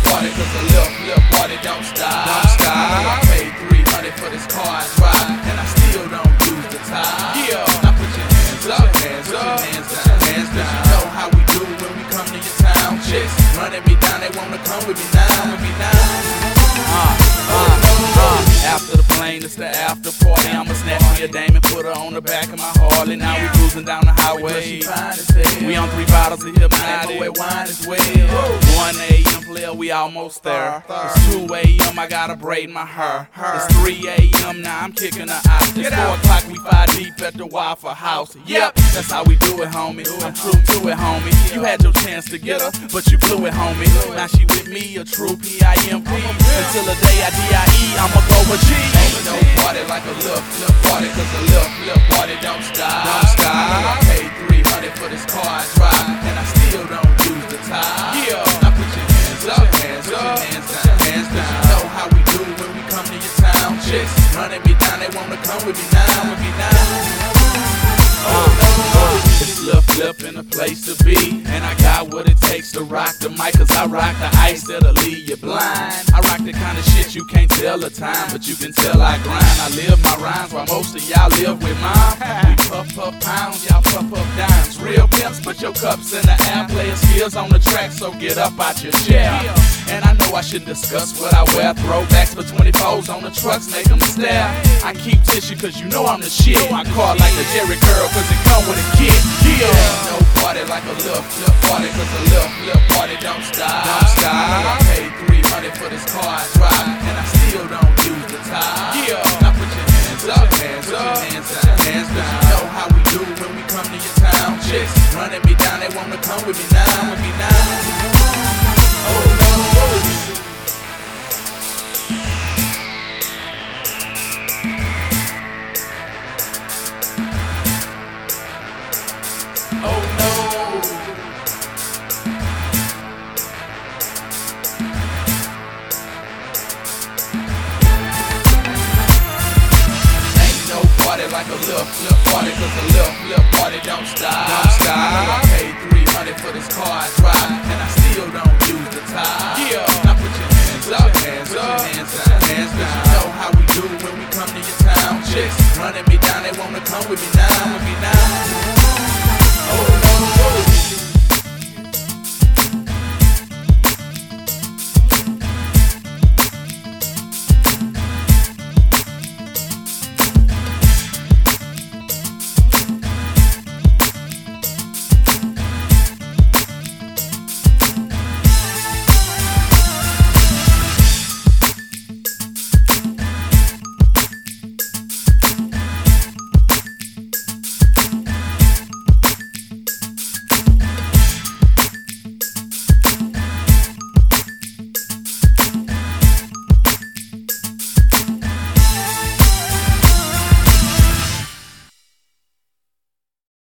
party, cause a little party don't stop. I paid 300 for this car I drive, and I still don't use the tire. Yeah, now put your hands up, hands up, hands down, hands down. You know how we do when we come to your town. Chicks running me down, they wanna come with me now, with me now. After the plane, it's the after party. I'ma snatch me a dame and put her on the back of my Harley. Now we cruising down the highway. We on 3 bottles of Hypnotic. Wine as well. 1 a.m. player, we almost there. It's 2 a.m. I gotta braid my hair. It's 3 a.m. now I'm kicking her out. It's 4 o'clock, we 5 deep at the Waffle House. Yep, that's how we do it, homie. I'm true to it, homie. You had your chance to get her, but you blew it, homie. Now she with me, a true PIMP. Until the day I DIE, I'ma go with G. Ain't no party like a little party, cause a little party don't stop. I paid 300 for this car I drive, and I still don't use the tire. Yeah, now put your hands up, hands up, hands down, hands down. You know how we do when we come to your town. Chicks running me down, they wanna come with me now, with me now. It's Lil Flip in a place to be, and I got what it takes to rock the mic, cause I rock the ice that'll leave you blind. I rock the kind of shit you can't tell the time, but you can tell I grind. I live my rhymes while most of y'all live with mine. We puff pounds, y'all puff dimes. Real pimps, put your cups in the air, player skills on the track, so get up out your chair. And I know I shouldn't discuss what I wear. Throwbacks for 24s on the trucks, make them stare. I keep tissue cause you know I'm the shit. My car like a Jerry curl cause it come with a kit. Yeah, ain't no party like a little party, cause a little party don't stop. I paid 300 for this car I drive, and I still don't use the tire. Yeah, now put your hands up, hands up, hands down, hands down. You know how we do when we come to your town. Chicks running me down, they wanna come with me now, with me now. Oh no. Oh no. Ain't no party like a little party, cause a little party don't stop. I paid 300 for this car I drive, and I still don't use the tire. Yeah, now put your hands up, hands up, hands down, hands down. You know how we do when we come to your town. Chicks running me down, they wanna come with me now, with me now.